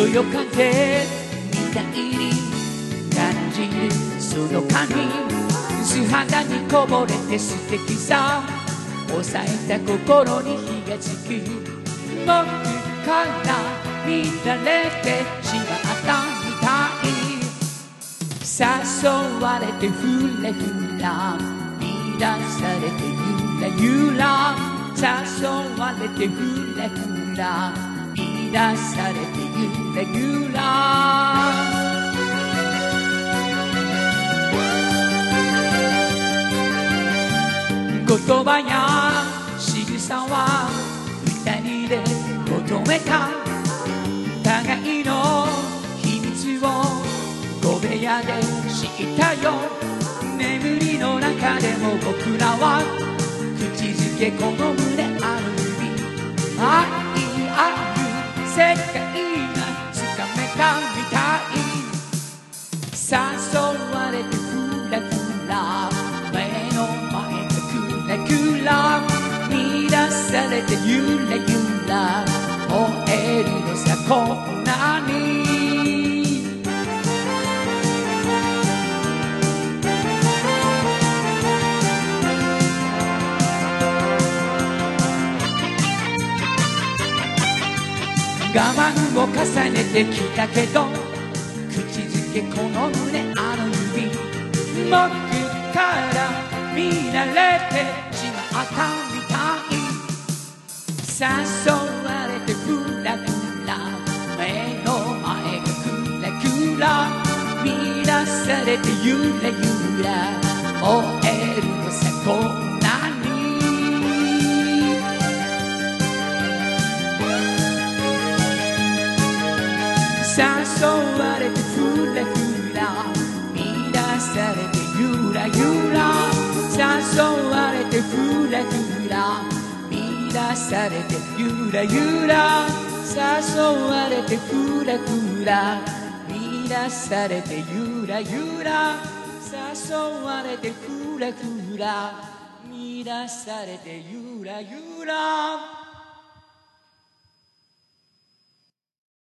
そよ風みたいに感じるその髪素肌にこぼれて素敵さ抑えた心に火がつく僕から見られてしまったみたい誘われてふらふら乱されてゆらゆら誘われてふらふら乱されてゆらゆら言葉や仕草は二人で求めた互いの秘密を小部屋で知ったよ眠りの中でも僕らは口づけこの胸ある指愛ある世界がつかめたみたい誘われてふらふら目の前がクラクラ乱されてゆらゆら燃えるのさこんなに我慢を重ねてきたけど口づけこの胸あの指僕から見られてしまったみたい誘われてふらふら目の前がクラクラ乱されてゆらゆら燃えるのさこんなに誘われてふらふら乱されてゆらゆら誘われてふらふら乱されてゆらゆら誘われてふらふら乱されてゆらゆら誘われてふらふら乱されてゆらゆら